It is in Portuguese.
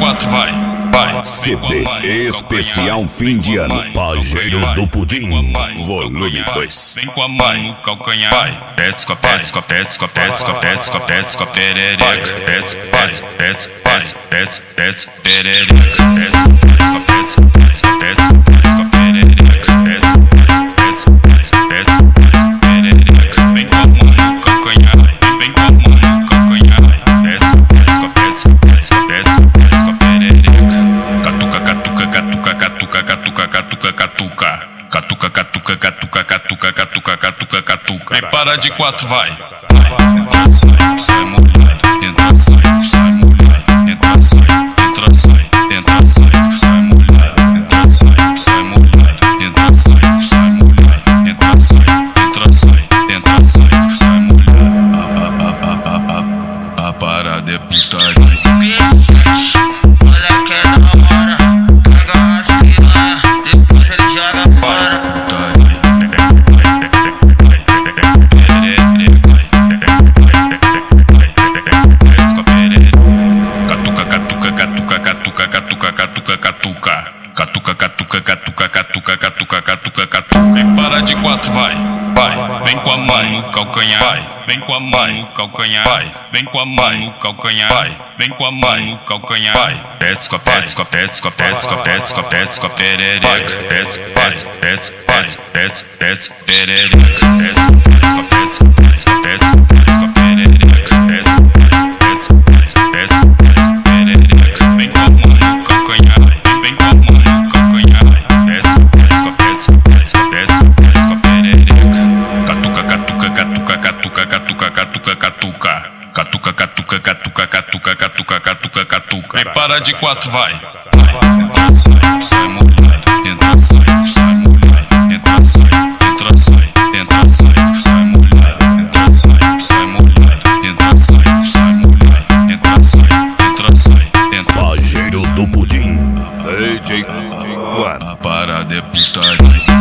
quatro, vai, vai. CD especial fim de ano. Pajeiro do Pudim, volume 2. Vem com a mão no calcanhar, vai. Desce com a desce com a desce com a desce com a desce com a desce com a perereca. Desce, desce, desce, desce, desce, desce, perereca. Desce, desce com a desce com a desce com a desce com a desce com a perereca. Desce, desce, desce, desce, desce, desce, perereca. Vem com a mão no calcanhar, vem com a mão no calcanhar. Desce, desce com a desce com a desce com a desce com a desce com a perereca. Catuca, catuca, catuca, catuca, catuca, catuca, catuca. Catuca, catuca, catuca, catuca, catuca, catuca, catuca. Prepara de quatro, vai. Entra, sai, mulher. Entra, sai, mulher. Entra, sai, entra, sai, mulher. Entra, sai, mulher. Entra, sai, mulher. Entra, sai, mulher. A parada é putaria. Olha que é da hora, pega as piranha, depois ele joga fora. Catuca, catuca, catuca, catuca, catuca, catuca, catuca. Catuca, catuca, catuca, catuca, catuca, catuca, catuca. Prepara de quatro, vai, vai. Vem com a mão no calcanhar, vai. Vem com a mão no calcanhar, vai. Vem com a mão no calcanhar, vai. Vem com a mão no calcanhar, vai. Desce com a desce com a desce com a desce com a desce com a desce com a perereca. Desce, desce, desce, desce, desce, desce, perereca. Desce, desce com a desce com a desce com a desce com a desce com a perereca. Desce, desce, desce, desce, desce, perereca. Vem com a mão no calcanhar, vem com a mão no calcanhar. Desce, desce com a desce com a desce com a desce com a desce com a perereca. Catuca, catuca, catuca, catuca, catuca, catuca, catuca. Catuca, catuca, catuca, catuca, catuca, catuca, catuca. Prepara de quatro, vai. Entra, sai, mulher. Entra, sai, mulher. Entra, sai, mulher. Entra, sai, mulher. Entra, sai, mulher. Entra, sai. Pajeiro do Pudim. A parada é putaria.